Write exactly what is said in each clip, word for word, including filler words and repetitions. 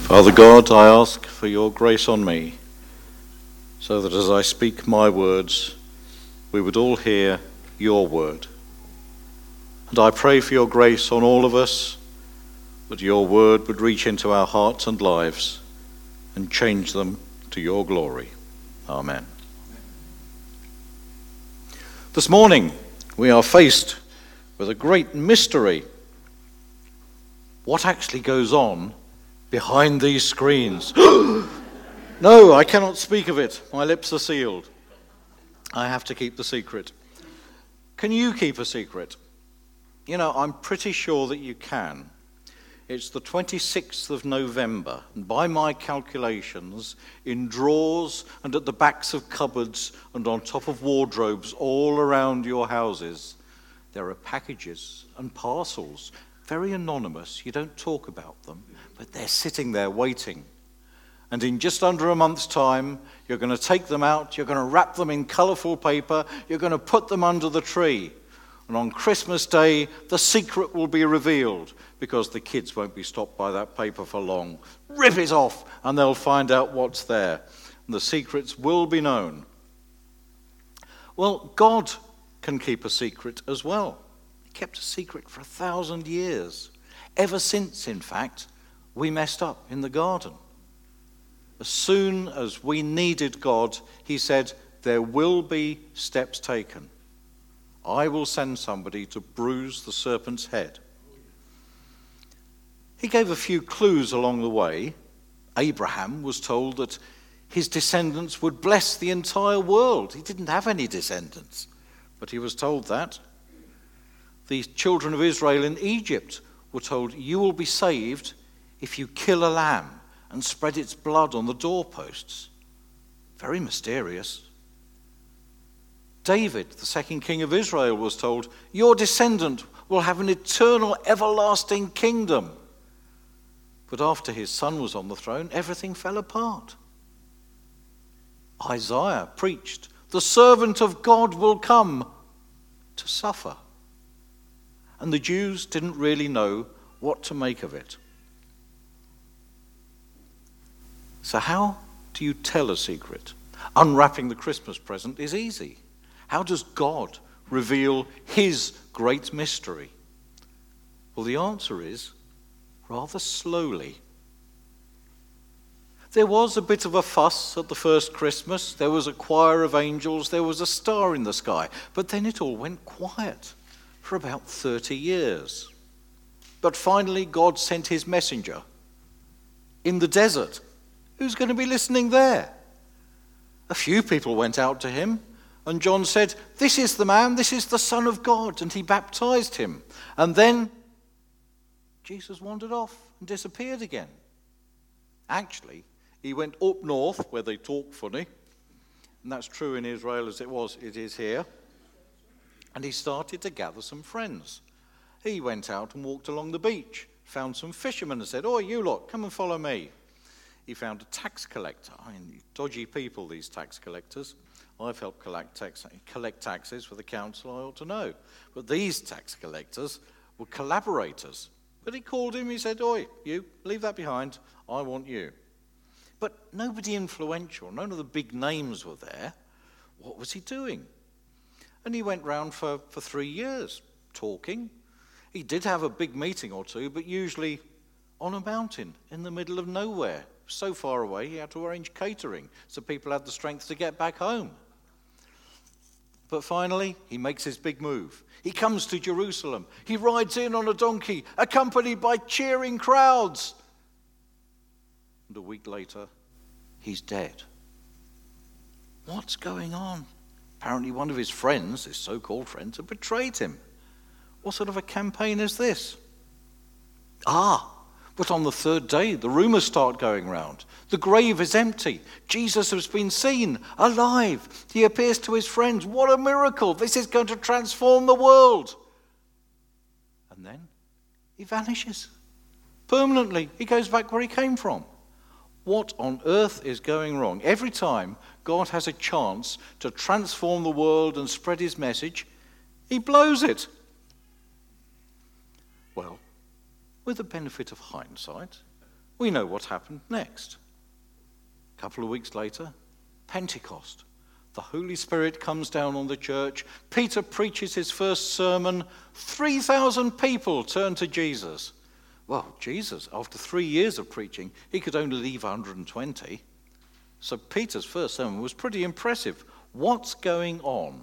Father God, I ask for your grace on me, so that as I speak my words, we would all hear your word. And I pray for your grace on all of us, that your word would reach into our hearts and lives and change them to your glory. Amen. This morning, we are faced with a great mystery. What actually goes on behind these screens? No, I cannot speak of it. My lips are sealed. I have to keep the secret. Can you keep a secret? You know, I'm pretty sure that you can. It's the twenty-sixth of November, and by my calculations, in drawers and at the backs of cupboards and on top of wardrobes all around your houses, there are packages and parcels, very anonymous. You don't talk about them, but they're sitting there waiting. And in just under a month's time, you're going to take them out, you're going to wrap them in colourful paper, you're going to put them under the tree. And on Christmas Day, the secret will be revealed, because the kids won't be stopped by that paper for long. Rip it off, and they'll find out what's there. And the secrets will be known. Well, God can keep a secret as well. He kept a secret for a thousand years. Ever since, in fact, we messed up in the garden. As soon as we needed God, he said, there will be steps taken. I will send somebody to bruise the serpent's head. He gave a few clues along the way. Abraham was told that his descendants would bless the entire world. He didn't have any descendants, but he was told that. The children of Israel in Egypt were told, you will be saved if you kill a lamb and spread its blood on the doorposts. Very mysterious. David, the second king of Israel, was told, your descendant will have an eternal, everlasting kingdom. But after his son was on the throne, everything fell apart. Isaiah preached, the servant of God will come to suffer. And the Jews didn't really know what to make of it. So how do you tell a secret? Unwrapping the Christmas present is easy. How does God reveal his great mystery? Well, the answer is rather slowly. There was a bit of a fuss at the first Christmas. There was a choir of angels. There was a star in the sky. But then it all went quiet for about thirty years. But finally, God sent his messenger in the desert. Who's going to be listening there? A few people went out to him. And John said, this is the man, this is the Son of God. And he baptized him. And then Jesus wandered off and disappeared again. Actually, he went up north where they talk funny. And that's true in Israel as it was, it is here. And he started to gather some friends. He went out and walked along the beach, found some fishermen and said, oh, you lot, come and follow me. He found a tax collector. I mean, dodgy people, these tax collectors. I've helped collect, tax, collect taxes for the council, I ought to know. But these tax collectors were collaborators. But he called him, he said, oi, you, leave that behind, I want you. But nobody influential, none of the big names were there. What was he doing? And he went round for, for three years, talking. He did have a big meeting or two, but usually on a mountain in the middle of nowhere. So far away, he had to arrange catering so people had the strength to get back home. But finally, he makes his big move. He comes to Jerusalem. He rides in on a donkey, accompanied by cheering crowds. And a week later, he's dead. What's going on? Apparently one of his friends, his so-called friends, had betrayed him. What sort of a campaign is this? Ah, but on the third day, the rumors start going round. The grave is empty. Jesus has been seen, alive. He appears to his friends. What a miracle. This is going to transform the world. And then he vanishes. Permanently, he goes back where he came from. What on earth is going wrong? Every time God has a chance to transform the world and spread his message, he blows it. Well, with the benefit of hindsight, We know what happened next. A couple of weeks later, Pentecost. The Holy Spirit comes down on the church. Peter preaches his first sermon. three thousand people turn to Jesus. Well, Jesus, after three years of preaching, he could only leave one hundred twenty. So Peter's first sermon was pretty impressive. What's going on?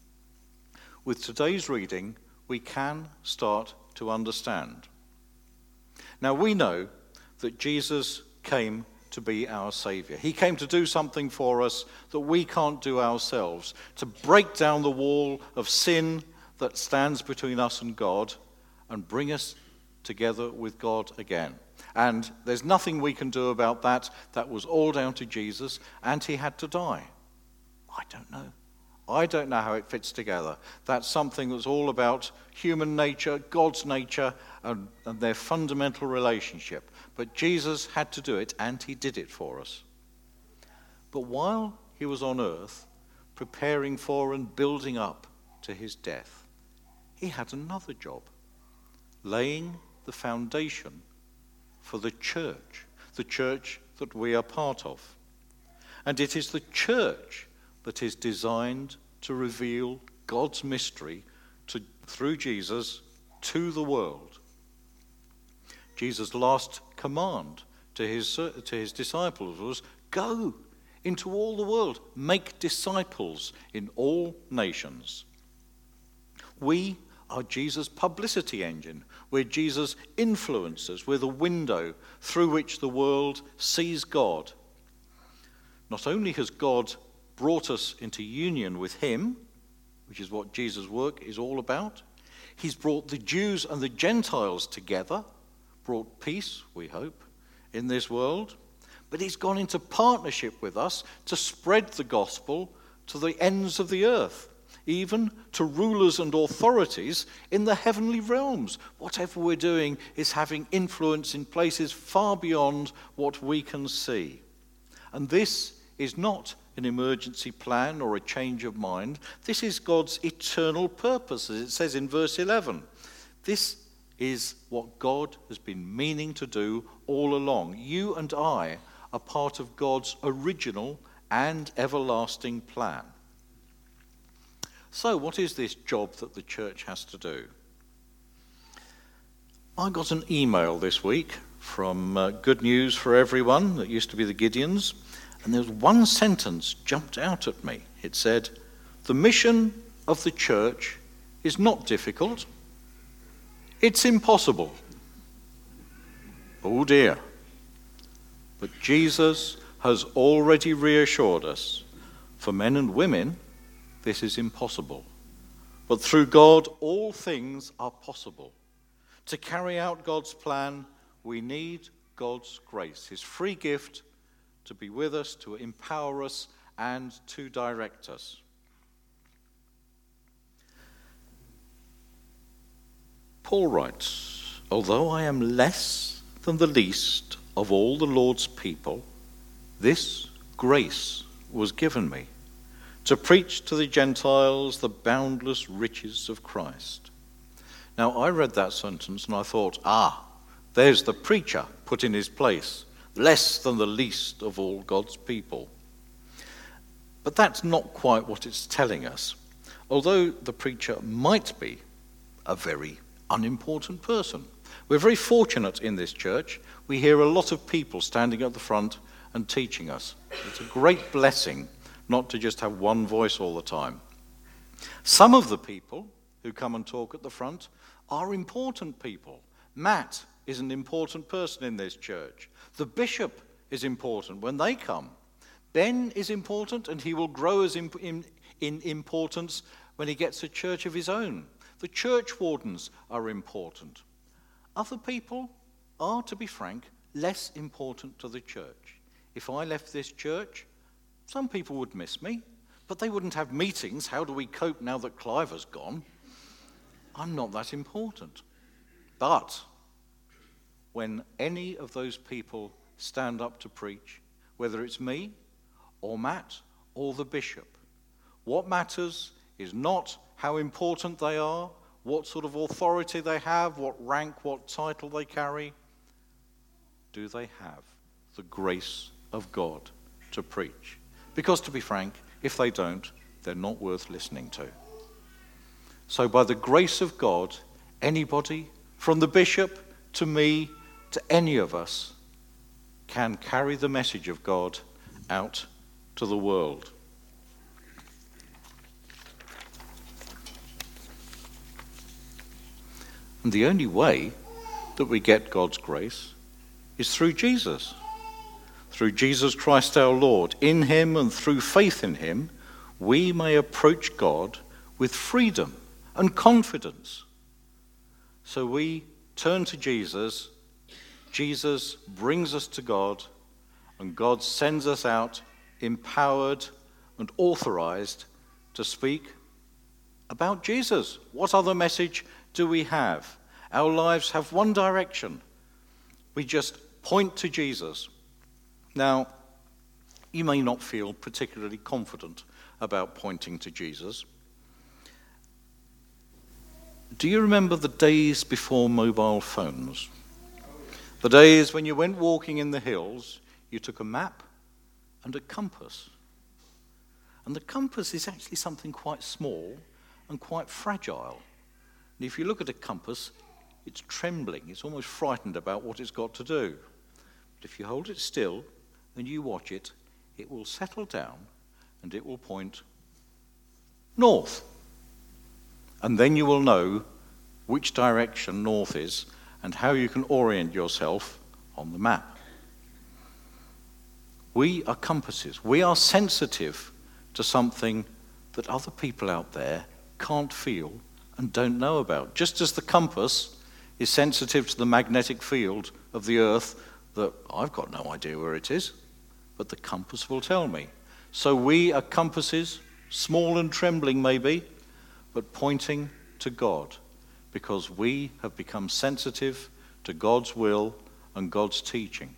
With today's reading, we can start to understand. Now, we know that Jesus came to be our Saviour. He came to do something for us that we can't do ourselves, to break down the wall of sin that stands between us and God and bring us together with God again. And there's nothing we can do about that. That was all down to Jesus, and he had to die. I don't know. I don't know how it fits together. That's something that's all about human nature, God's nature, and, and their fundamental relationship. But Jesus had to do it, and he did it for us. But while he was on earth, preparing for and building up to his death, he had another job, laying the foundation for the church, the church that we are part of. And it is the church that is designed to reveal God's mystery to, through Jesus to the world. Jesus' last command to his, to his disciples was, go into all the world, make disciples in all nations. We are Jesus' publicity engine. We're Jesus' influencers. We're the window through which the world sees God. Not only has God brought us into union with him, which is what Jesus' work is all about, he's brought the Jews and the Gentiles together, brought peace, we hope, in this world, but he's gone into partnership with us to spread the gospel to the ends of the earth, even to rulers and authorities in the heavenly realms. Whatever we're doing is having influence in places far beyond what we can see. And this is not an emergency plan or a change of mind. This is God's eternal purpose, as it says in verse eleven. This is what God has been meaning to do all along. You and I are part of God's original and everlasting plan. So what is this job that the church has to do? I got an email this week from uh, Good News for Everyone, that used to be the Gideons, and there was one sentence jumped out at me. It said, the mission of the church is not difficult, it's impossible. Oh dear. But Jesus has already reassured us, for men and women, this is impossible. But through God, all things are possible. To carry out God's plan, we need God's grace, his free gift to be with us, to empower us, and to direct us. Paul writes, although I am less than the least of all the Lord's people, this grace was given me, to preach to the Gentiles the boundless riches of Christ. Now, I read that sentence and I thought, ah, there's the preacher put in his place, less than the least of all God's people. But that's not quite what it's telling us, although the preacher might be a very unimportant person. We're very fortunate in this church. We hear a lot of people standing at the front and teaching us. It's a great blessing not to just have one voice all the time. Some of the people who come and talk at the front are important people. Matt is an important person in this church. The bishop is important when they come. Ben is important, and he will grow as in, in, in importance when he gets a church of his own. The church wardens are important. Other people are, to be frank, less important to the church. If I left this church, some people would miss me, but they wouldn't have meetings. How do we cope now that Clive has gone? I'm not that important. But when any of those people stand up to preach, whether it's me or Matt or the bishop, what matters is not how important they are, what sort of authority they have, what rank, what title they carry. do they have the grace of God to preach? Because to be frank, if they don't, they're not worth listening to. So by the grace of God, anybody, from the bishop to me, to any of us, can carry the message of God out to the world. And the only way that we get God's grace is through Jesus. Through Jesus Christ our Lord. In him and through faith in him, we may approach God with freedom and confidence. So we turn to Jesus, Jesus brings us to God, and God sends us out empowered and authorized to speak about Jesus. What other message do we have? Our lives have one direction. We just point to Jesus. Now, you may not feel particularly confident about pointing to Jesus. Do you remember the days before mobile phones? The days when you went walking in the hills, you took a map and a compass. And the compass is actually something quite small and quite fragile. And if you look at a compass, it's trembling. It's almost frightened about what it's got to do. But if you hold it still and you watch it, it will settle down and it will point north. And then you will know which direction north is and how you can orient yourself on the map. We are compasses. We are sensitive to something that other people out there can't feel and don't know about. Just as the compass is sensitive to the magnetic field of the earth that I've got no idea where it is, but the compass will tell me. So we are compasses, small and trembling maybe, but pointing to God, because we have become sensitive to God's will and God's teaching.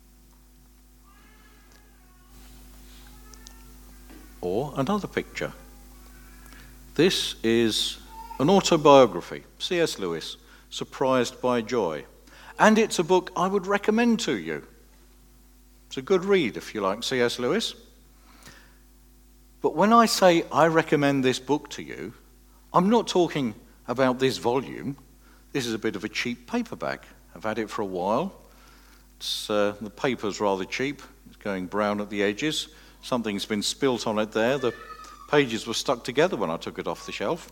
Or another picture. This is an autobiography, C S Lewis, Surprised by Joy. And it's a book I would recommend to you. It's a good read if you like C S Lewis. But when I say I recommend this book to you, I'm not talking about this volume. This is a bit of a cheap paperback. I've had it for a while. It's, uh, the paper's rather cheap. It's going brown at the edges. Something's been spilt on it there. The pages were stuck together when I took it off the shelf.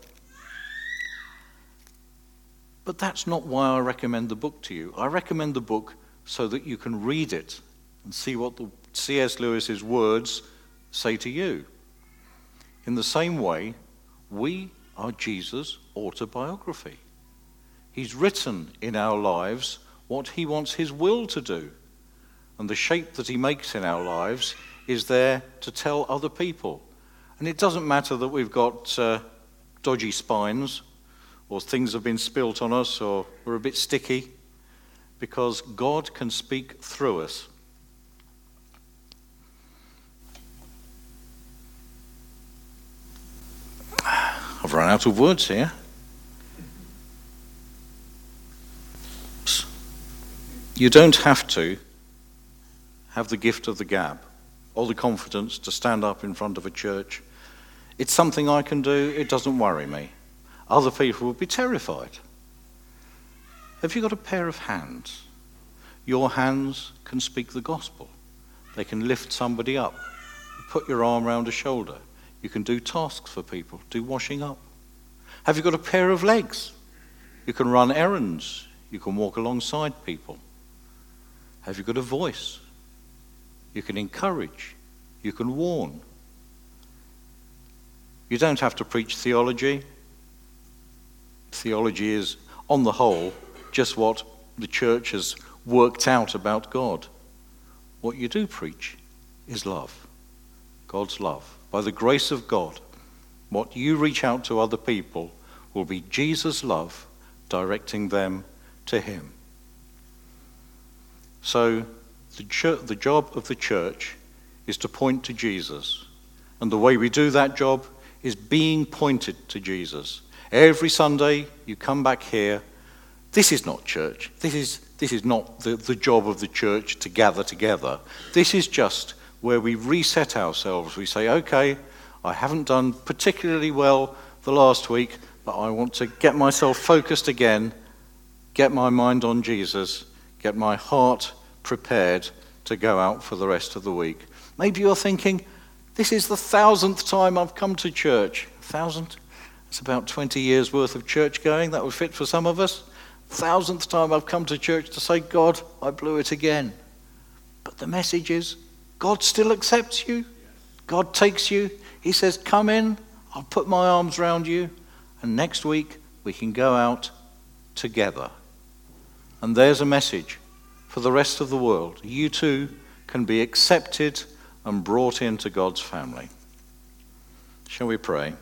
But that's not why I recommend the book to you. I recommend the book so that you can read it and see what the C S Lewis's words say to you. In the same way, we are Jesus' autobiography. He's written in our lives what he wants his will to do. And the shape that he makes in our lives is there to tell other people. And it doesn't matter that we've got uh, dodgy spines, or things have been spilt on us, or we're a bit sticky, because God can speak through us. I've run out of words here. You don't have to have the gift of the gab or the confidence to stand up in front of a church. It's something I can do. It doesn't worry me. Other people would be terrified. Have you got a pair of hands? Your hands can speak the gospel. They can lift somebody up. You put your arm around a shoulder. You can do tasks for people, do washing up. Have you got a pair of legs? You can run errands. You can walk alongside people. Have you got a voice? You can encourage. You can warn. You don't have to preach theology. Theology is, on the whole, just what the church has worked out about God. What you do preach is love, God's love. By the grace of God, what you reach out to other people will be Jesus' love directing them to him. So the, church, the job of the church is to point to Jesus. And the way we do that job is being pointed to Jesus. Every Sunday you come back here This is not church. This is, this is not the, the job of the church to gather together. This is just where we reset ourselves. We say, okay, I haven't done particularly well the last week, but I want to get myself focused again, get my mind on Jesus, get my heart prepared to go out for the rest of the week. Maybe you're thinking, this is the thousandth time I've come to church. A thousand? That's about twenty years worth of church going. That would fit for some of us. Thousandth time I've come to church to say, God, I blew it again. But the message is, God still accepts you. God takes you. He says, come in, I'll put my arms around you, and next week we can go out together. And there's a message for the rest of the world. You too can be accepted and brought into God's family. Shall we pray?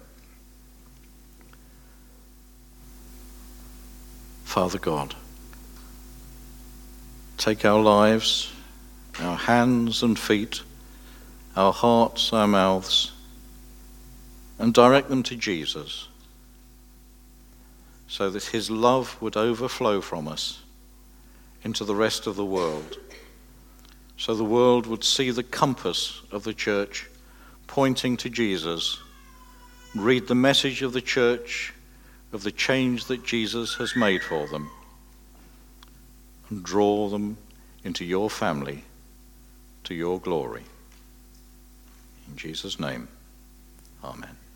Father God, take our lives, our hands and feet, our hearts, our mouths, and direct them to Jesus, so that his love would overflow from us into the rest of the world, so the world would see the compass of the church pointing to Jesus, read the message of the church of the change that Jesus has made for them, and draw them into your family, to your glory. In Jesus' name, amen.